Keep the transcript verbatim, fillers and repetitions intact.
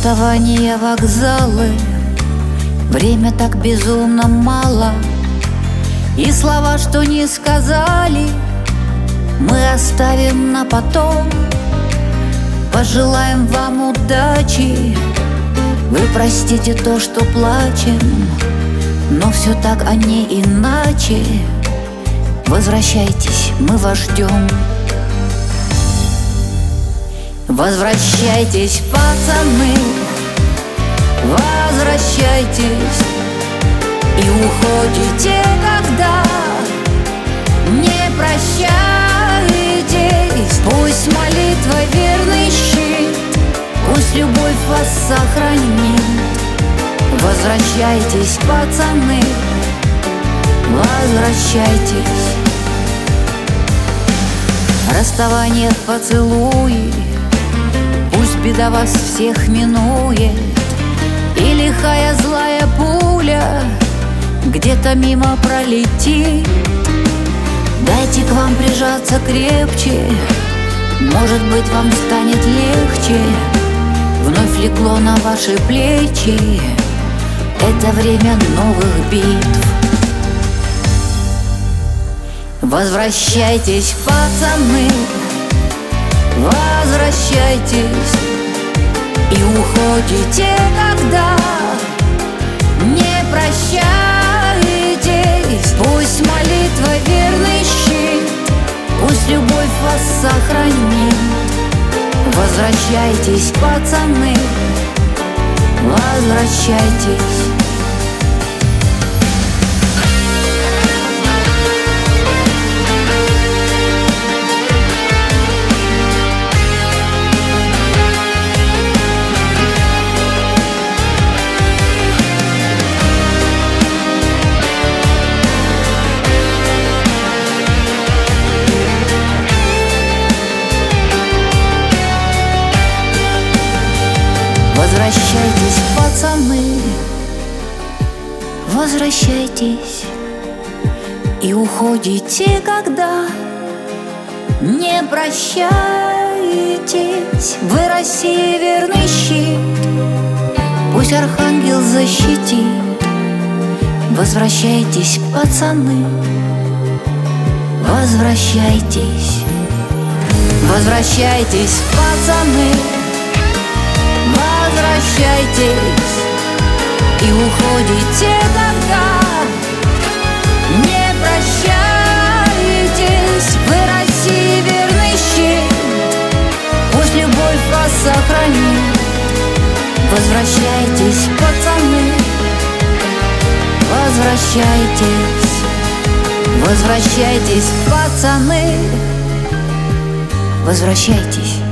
Расставания, вокзалы, время так безумно мало, и слова, что не сказали, мы оставим на потом. Пожелаем вам удачи, вы простите то, что плачем, но все так, а не иначе. Возвращайтесь, мы вас ждем. Возвращайтесь, пацаны, возвращайтесь, и уходите, когда не прощаетесь. Пусть молитва верный щит, пусть любовь вас сохранит. Возвращайтесь, пацаны, возвращайтесь. Расставание, поцелуи, пусть беда вас всех минует, и лихая злая пуля где-то мимо пролетит. Дайте к вам прижаться крепче, может быть, вам станет легче. Вновь легло на ваши плечи это время новых битв. Возвращайтесь, пацаны, возвращайтесь, и уходите, когда не прощаетесь. Пусть молитва верный щит, пусть любовь вас сохранит. Возвращайтесь, пацаны, возвращайтесь. Возвращайтесь, пацаны, возвращайтесь, и уходите, когда не прощаетесь. Вы, России, верный щит, пусть архангел защитит. Возвращайтесь, пацаны, возвращайтесь. Возвращайтесь, пацаны, возвращайтесь, и уходите, когда не прощаетесь. Вы, России, верный щит, пусть любовь вас сохранит. Возвращайтесь, пацаны, возвращайтесь. Возвращайтесь, пацаны, возвращайтесь.